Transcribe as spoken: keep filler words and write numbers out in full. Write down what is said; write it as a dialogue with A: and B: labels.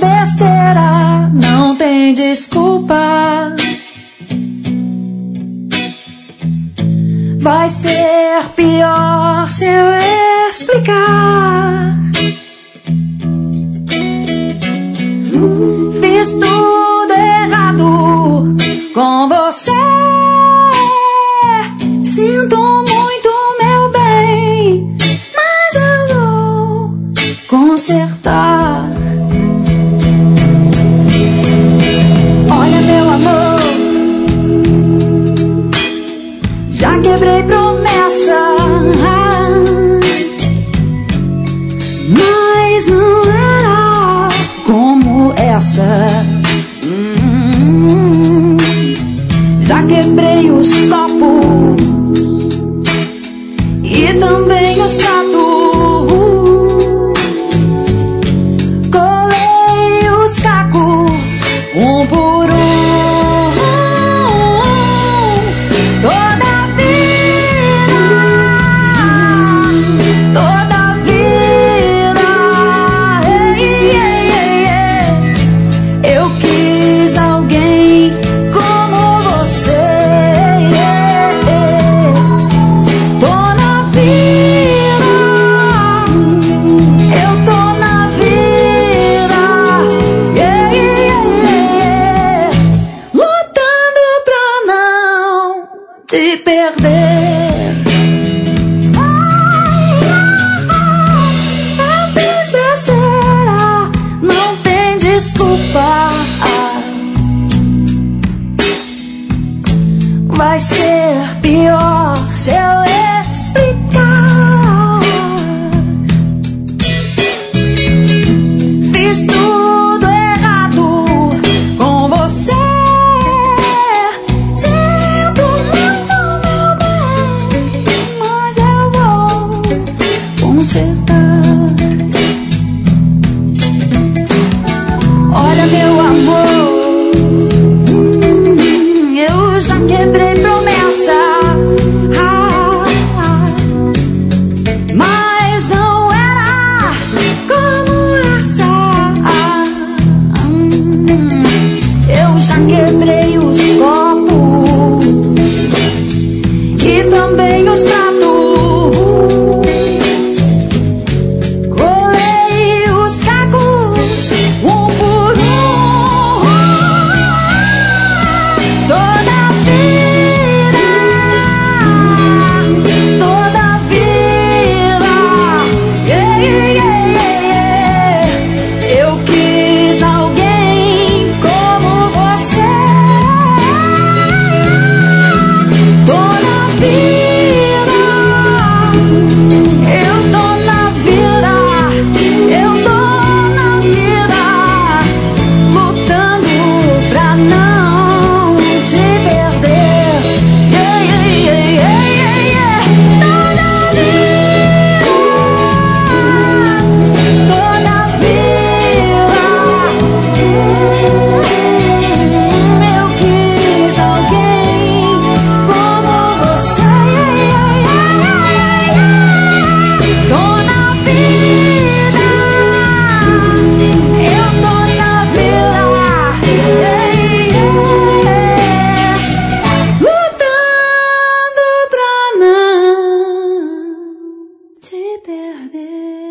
A: besteira, não tem desculpa. Vai ser pior se eu explicar. Fiz tudo errado com você. Sinto muito, meu bem, mas eu vou consertar. Olha, meu amor, já quebrei promessa, mas não era como essa. Hum, já quebrei os copos e também os pratos. Colei os cacos um por um. Vai ser pior se eu explicar. Fiz tudo errado com você. Sinto muito, meu bem, mas eu vou consertar. Olha, meu amor, eu já quebrei promessa, ah, ah, mas não era como essa. Ah, hum, eu já quebrei os copos e também os pratos. Colei os cacos um por um. Toda perder.